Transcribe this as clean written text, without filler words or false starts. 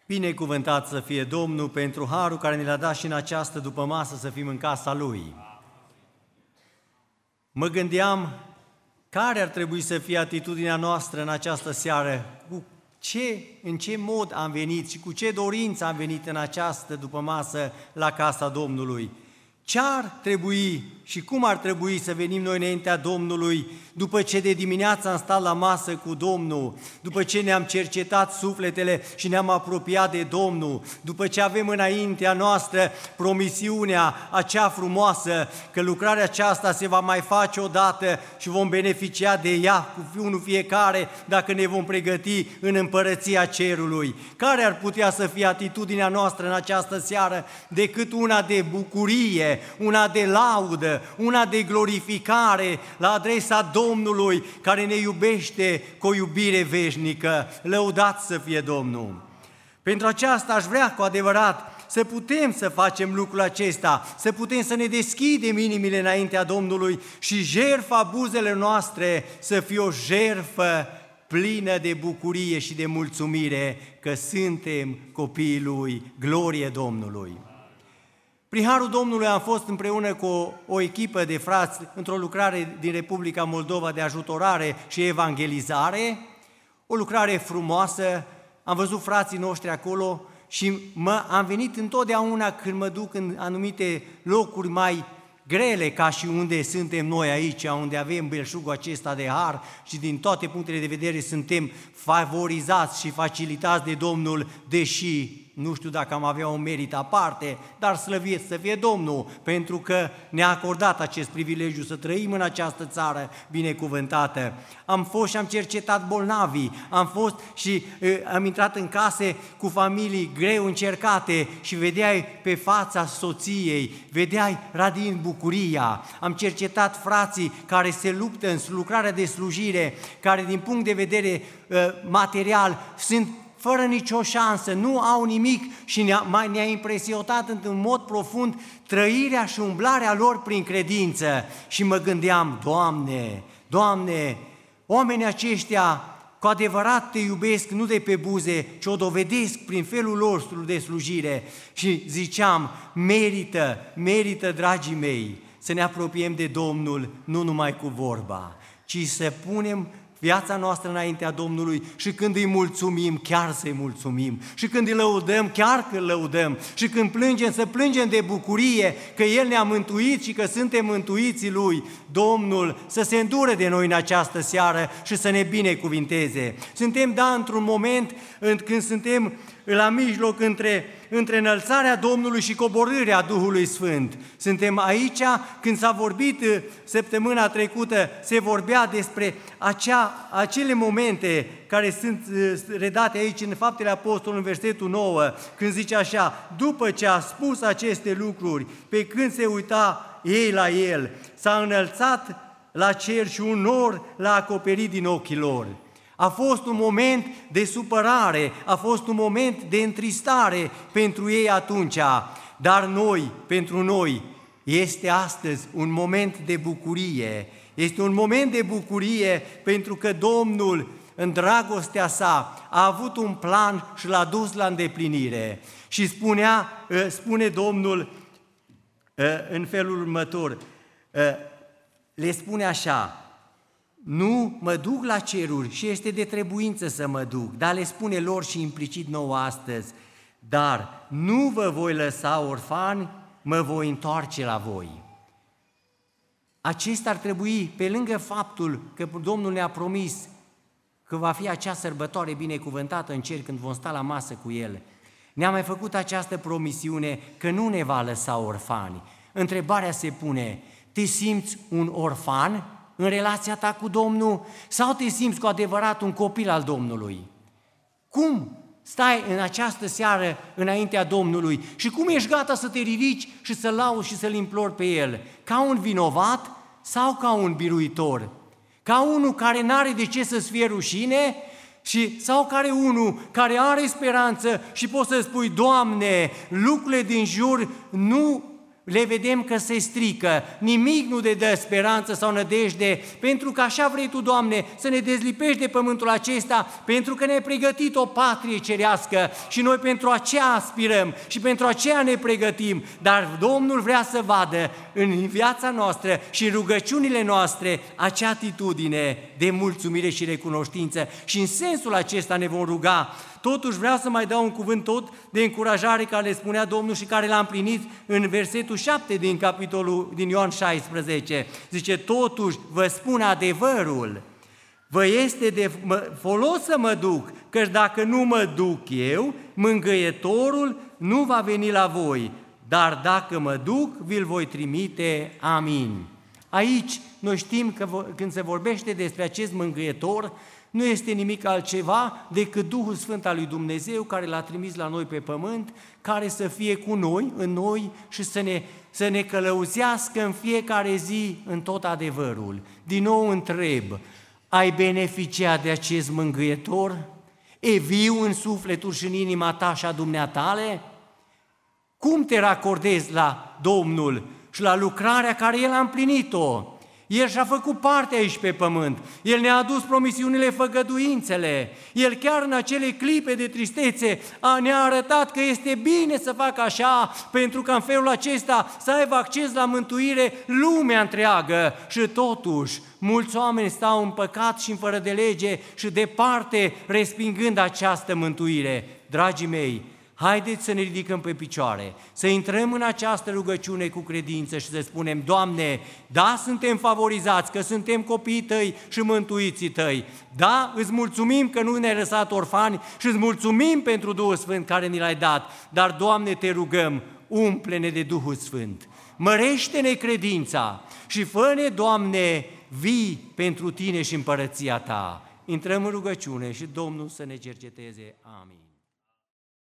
Binecuvântat să fie Domnul pentru harul care ne l-a dat și în această dupămasă să fim în casa Lui. Mă gândeam care ar trebui să fie atitudinea noastră în această seară, în ce mod am venit și cu ce dorință am venit în această dupămasă la casa Domnului. Ce ar trebui și cum ar trebui să venim noi înaintea Domnului după ce de dimineață am stat la masă cu Domnul, după ce ne-am cercetat sufletele și ne-am apropiat de Domnul, după ce avem înaintea noastră promisiunea acea frumoasă că lucrarea aceasta se va mai face odată și vom beneficia de ea cu unul fiecare dacă ne vom pregăti în împărăția cerului. Care ar putea să fie atitudinea noastră în această seară decât una de bucurie, una de laudă, una de glorificare la adresa Domnului care ne iubește cu o iubire veșnică. Lăudat să fie Domnul! Pentru aceasta aș vrea cu adevărat să putem să facem lucrul acesta, să putem să ne deschidem inimile înaintea Domnului și jertfa buzele noastre să fie o jertfă plină de bucurie și de mulțumire că suntem copiii Lui. Glorie Domnului! Prin harul Domnului am fost împreună cu o echipă de frați într-o lucrare din Republica Moldova de ajutorare și evangelizare, o lucrare frumoasă, am văzut frații noștri acolo și am venit întotdeauna când mă duc în anumite locuri mai grele ca și unde suntem noi aici, unde avem belșugul acesta de har și din toate punctele de vedere suntem favorizați și facilitați de Domnul, deși nu știu dacă am avea un merit aparte, dar slăvit să fie Domnul, pentru că ne-a acordat acest privilegiu să trăim în această țară binecuvântată. Am fost și am cercetat bolnavii, am fost și am intrat în case cu familii greu încercate și vedeai pe fața soției, vedeai radiind bucuria. Am cercetat frații care se luptă în lucrarea de slujire, care din punct de vedere material sunt fără nicio șansă, nu au nimic și ne-a impresionat într-un mod profund trăirea și umblarea lor prin credință. Și mă gândeam, Doamne, oamenii aceștia cu adevărat te iubesc nu de pe buze, ci o dovedesc prin felul lor de slujire. Și ziceam, merită, dragii mei, să ne apropiem de Domnul nu numai cu vorba, ci să punem viața noastră înaintea Domnului și când îi mulțumim, chiar să-i mulțumim, și când îi lăudăm, chiar că îl lăudăm, și când plângem, să plângem de bucurie că El ne-a mântuit și că suntem mântuiții Lui. Domnul să se îndure de noi în această seară și să ne binecuvinteze. Suntem, într-un moment când suntem la mijloc între înălțarea Domnului și coborârea Duhului Sfânt. Suntem aici când s-a vorbit săptămâna trecută, se vorbea despre acele momente care sunt redate aici în Faptele Apostolului, în versetul 9, când zice așa: după ce a spus aceste lucruri, pe când se uita ei la El, s-a înălțat la cer și un nor l-a acoperit din ochii lor. A fost un moment de supărare, a fost un moment de întristare pentru ei atunci, dar pentru noi, este astăzi un moment de bucurie. Este un moment de bucurie pentru că Domnul, în dragostea sa, a avut un plan și l-a dus la îndeplinire. Și spune Domnul în felul următor, le spune așa: nu mă duc la ceruri și este de trebuință să mă duc, dar le spune lor și implicit nouă astăzi, dar nu vă voi lăsa orfani, mă voi întoarce la voi. Acesta ar trebui, pe lângă faptul că Domnul ne-a promis că va fi acea sărbătoare binecuvântată în cer când vom sta la masă cu El, ne-a mai făcut această promisiune că nu ne va lăsa orfani. Întrebarea se pune: te simți un orfan în relația ta cu Domnul sau te simți cu adevărat un copil al Domnului? Cum stai în această seară înaintea Domnului și cum ești gata să te ridici și să-L lauzi și să-L implori pe El? Ca un vinovat sau ca un biruitor? Ca unul care n-are de ce să-ți fie rușine sau care unul care are speranță și poți să spui: Doamne, lucrurile din jur nu le vedem că se strică, nimic nu ne dă speranță sau nădejde, pentru că așa vrei Tu, Doamne, să ne dezlipești de pământul acesta, pentru că ne-ai pregătit o patrie cerească și noi pentru aceea aspirăm și pentru aceea ne pregătim, dar Domnul vrea să vadă în viața noastră și în rugăciunile noastre acea atitudine de mulțumire și recunoștință și în sensul acesta ne vom ruga. Totuși vreau să mai dau un cuvânt tot de încurajare care le spunea Domnul și care l-a împlinit în versetul 7 din capitolul din Ioan 16. Zice, totuși vă spun adevărul, vă este de folos să mă duc, căci dacă nu mă duc eu, mângâietorul nu va veni la voi, dar dacă mă duc, vi-l voi trimite. Amin. Aici noi știm că când se vorbește despre acest mângâietor, nu este nimic altceva decât Duhul Sfânt al lui Dumnezeu care l-a trimis la noi pe pământ, care să fie cu noi, în noi și să ne călăuzească în fiecare zi în tot adevărul. Din nou întreb, ai beneficiat de acest mângâietor? E viu în sufletul și în inima ta și a dumneatale? Cum te racordezi la Domnul și la lucrarea care El a împlinit-o? El și-a făcut parte aici pe pământ, El ne-a adus promisiunile, făgăduințele, El chiar în acele clipe de tristețe ne-a arătat că este bine să facă așa, pentru că în felul acesta să aibă acces la mântuire lumea întreagă și totuși mulți oameni stau în păcat și în fără de lege și departe respingând această mântuire. Dragii mei, haideți să ne ridicăm pe picioare, să intrăm în această rugăciune cu credință și să spunem, Doamne, da, suntem favorizați, că suntem copiii Tăi și mântuiții Tăi, da, îți mulțumim că nu ne-ai lăsat orfani și îți mulțumim pentru Duhul Sfânt care ni l-ai dat, dar, Doamne, Te rugăm, umple-ne de Duhul Sfânt, mărește-ne credința și fă-ne, Doamne, vii pentru Tine și împărăția Ta. Intrăm în rugăciune și Domnul să ne cerceteze. Amin.